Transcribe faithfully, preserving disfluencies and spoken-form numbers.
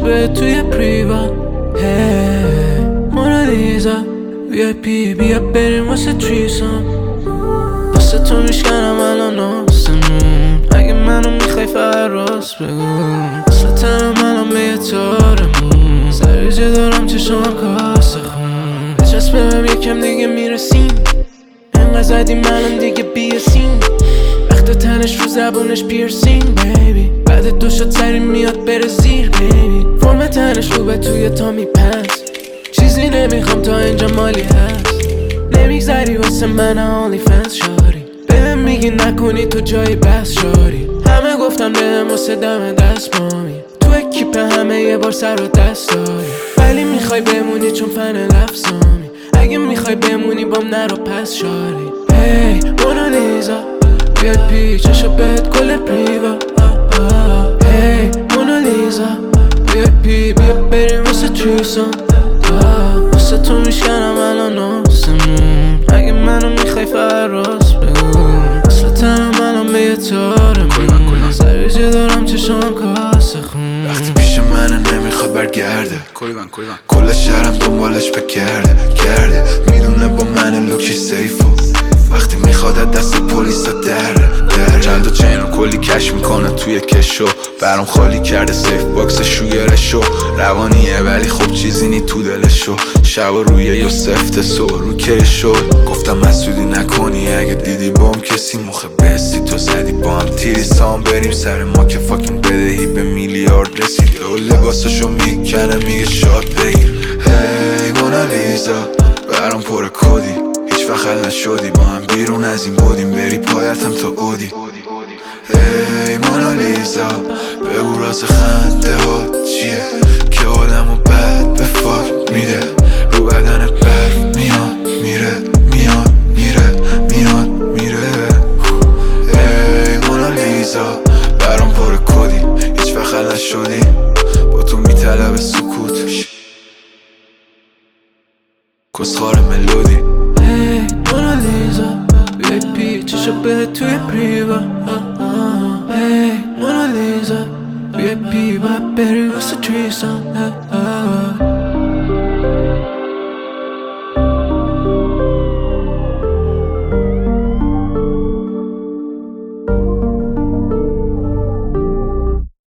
به توی پریوا. هی مونالیزا وی آی پی بیا بریم واسه تریسام. واسه تو میشکنم الان آسمون، اگه منو میخوای فقط راست بگو. اصلا تنم الان به یه تارمون، سریجه دارم چشم کاسه خون. بچسبم یکم دیگه میرسیم، انقدر زدیم الان دیگه بیاسیم. وقت تنش رو زبونش پیرسینگ بیبی، بعد دو شد سری میاد بره زیر بیبی. فرم تنش رو به توی تا میپنس، چیزی نمیخوام تا اینجا مالی هست. نمیگذری واسه من only fans شاری، بهم میگی نکنی تو جای بس شاری. همه گفتن بهم واسه دم دست مامی، تو اکیپ همه یه بار سر و دست داری. ولی میخوای بمونی چون فن لفظامی، اگه میخوای بمونی بام نرو پس شاری. هی مونالیزا وی آی پی چشو بهت کل پریوا. هی مونالیزا وی آی پی بیا بریم واسه تریسام. واسه تو میشکنم الان آسمون، اگه منو میخوای فقط راست بگو. اصلا تنم الان به یه تارمون، سریجه دارم چشم کاسه خون. وقتی پیش منه نمیخواد برگرده، کل شهرم دنبالش بگرده گرده. میدونه با من لوکش سیفو، وقتی میخواد دست پلیسا دره دره. چند تا چین رو کلی کش میکنه توی کشو، برام خالی کرده سیف باکس شوگرشو. روانیه ولی خب چیزی نی تو دلشو، شب روی یه سفت سو رو که شد. گفتم مسئولی نکنی اگه دیدی بام کسی مخه بستی تو زدی با هم تیری سام. بریم سر ما که فاکین بدهی به میلیارد رسید. و لباسشو میکنه میگه شاد بگیر. هی مونالیزا برام پر کدی، هیچ وقت حل نشدی با هم بیرون از این بودیم. بری پایتم تو اودی. هی مونالیزا بگو راز خنده ها چیه که آدمو بد به فاک میده. رو بدن برف میاد میره میاد میره میاد میره. هی مونالیزا برام پر کدی، هیچ وقت حل نشدی با تو میطلب سکوت. کسخار ملودی. هی مونالیزا وی آی پی چشو بهت توی پریوا. هی مونالیزا وی آی پی باید بری واسه تریسام.